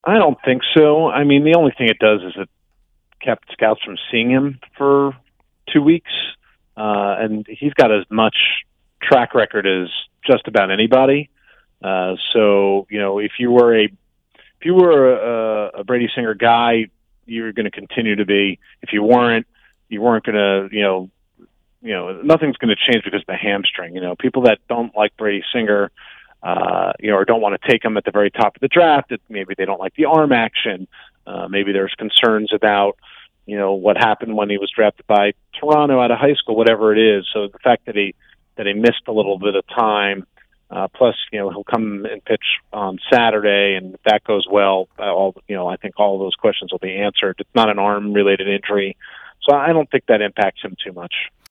I don't think so. I mean, the only thing it does is it kept scouts from seeing him for 2 weeks, and he's got as much track record as just about anybody. So if you were a Brady Singer guy, you're going to continue to be. If you weren't, you weren't going to. Nothing's going to change because of the hamstring. People that don't like Brady Singer, or don't want to take him at the very top of the draft. Maybe they don't like the arm action. Maybe there's concerns about, what happened when he was drafted by Toronto out of high school, whatever it is. So the fact that he missed a little bit of time, plus, he'll come and pitch on Saturday, and if that goes well, I think all of those questions will be answered. It's not an arm-related injury, so I don't think that impacts him too much.